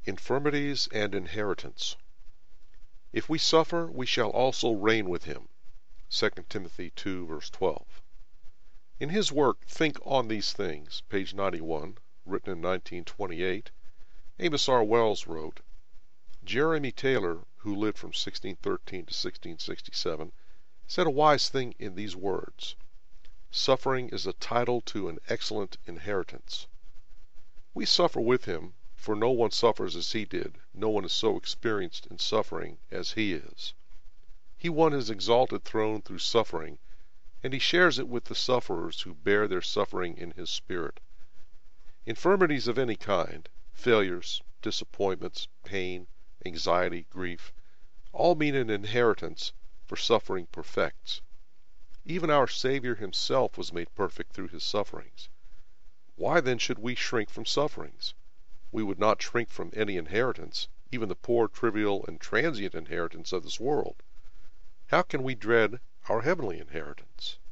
Infirmities and Inheritance. If we suffer, we shall also reign with him. 2 Timothy 2 verse 12. In his work, Think on These Things, page 91, written in 1928, Amos R. Wells wrote, Jeremy Taylor, who lived from 1613 to 1667, said a wise thing in these words, Suffering is a title to an excellent inheritance. We suffer with him, for no one suffers as he did, no one is so experienced in suffering as he is. He won his exalted throne through suffering, and he shares it with the sufferers who bear their suffering in his spirit. Infirmities of any kind, failures, disappointments, pain, anxiety, grief, all mean an inheritance, for suffering perfects. Even our Savior himself was made perfect through his sufferings. Why then should we shrink from sufferings? We would not shrink from any inheritance, even the poor, trivial, and transient inheritance of this world. How can we dread our heavenly inheritance?